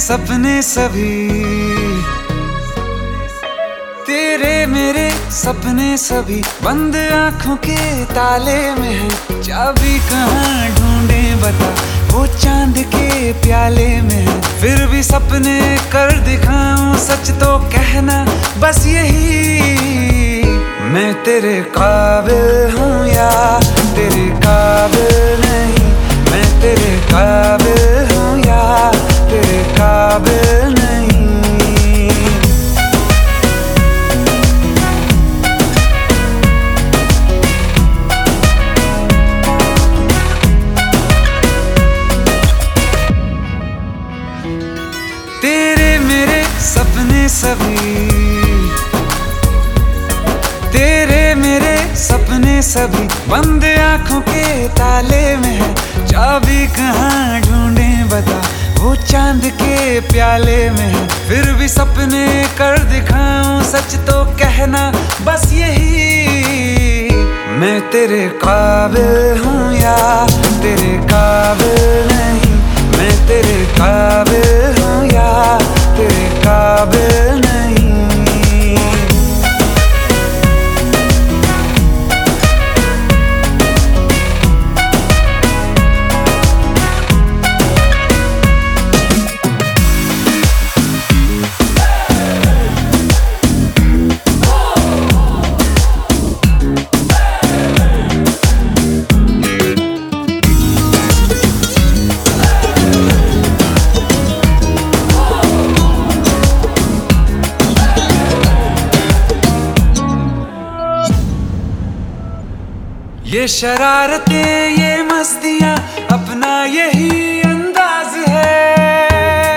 सपने सभी, तेरे मेरे सपने सभी बंद आंखों के ताले में है। चाबी कहाँ ढूंढे बता, वो चांद के प्याले में है। फिर भी सपने कर दिखाऊं, सच तो कहना बस यही, मैं तेरे काबिल हूँ या तेरे काबिल नहीं। मैं तेरे काबिल हूँ या तेरे काबिल नहीं। तेरे मेरे सपने सभी, तेरे मेरे सपने सभी बंद आंखों के ताले में है। चाबी कहाँ ढूंढे बता, वो चांद के प्याले में है। फिर भी सपने कर दिखाऊं, सच तो कहना बस यही, मैं तेरे काबिल हूँ या तेरे काबिल नहीं। मैं तेरे काबिल हूँ या तेरे काबिल नहीं। ये शरारतें ये मस्तियाँ अपना यही अंदाज है।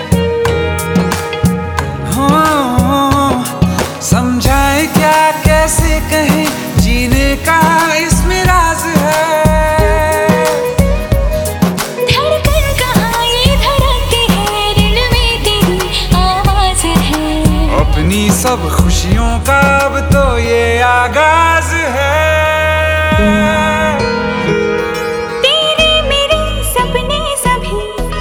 हो समझाए क्या कैसे कहें, जीने का इसमें राज है। धड़कन कहाँ ये धड़कती है, दिल में तेरी आवाज है। अपनी सब खुशियों का अब तो ये आगाज है। तेरे मेरे सपने सभी,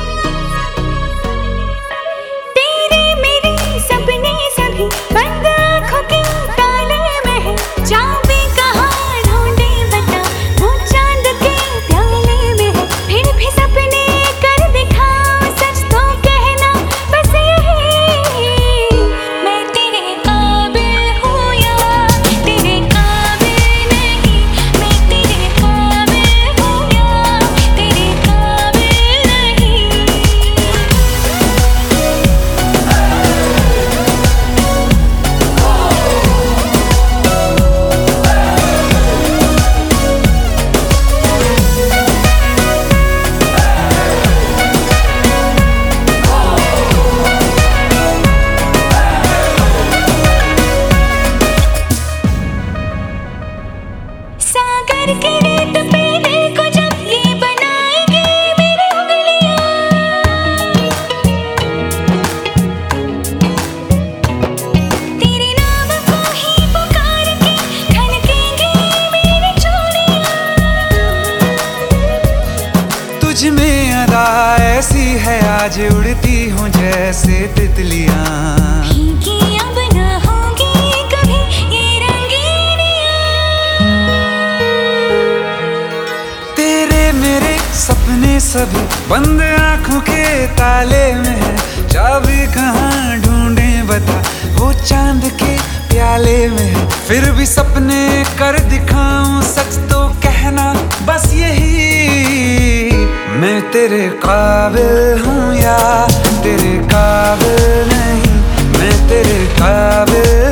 तेरे मेरे सपने सभी बंद आंखों के ताले में है। चाबी कहाँ ढूंढे बता, वो चांद के प्याले में है। फिर भी सपने कर दिखाऊं, सच तो कहना बस यही, मैं तेरे काबिल हूँ या तेरे काबिल नहीं। मैं तेरे काबिल हूँ या तेरे काबिल नहीं। सागर के रेत पे देखो जब ये बनाएगी मेरी उंगलियां। तेरे नाम को ही पुकार के खनकेंगी मेरी चूड़ियां। तुझ में अदा ऐसी है, आज उड़ती हूँ जैसे तितलियाँ। भीगी अब न होगी कभी ये रंगीनियां। तेरे मेरे सपने सभी बंद आंखों के ताले में है। चाबी कहाँ ढूंढे बता, वो चांद के प्याले में है। फिर भी सपने कर दिखाऊं, सच तो कहना बस यही, मैं तेरे काबिल हूँ या तेरे काबिल नहीं। मैं तेरे काबिल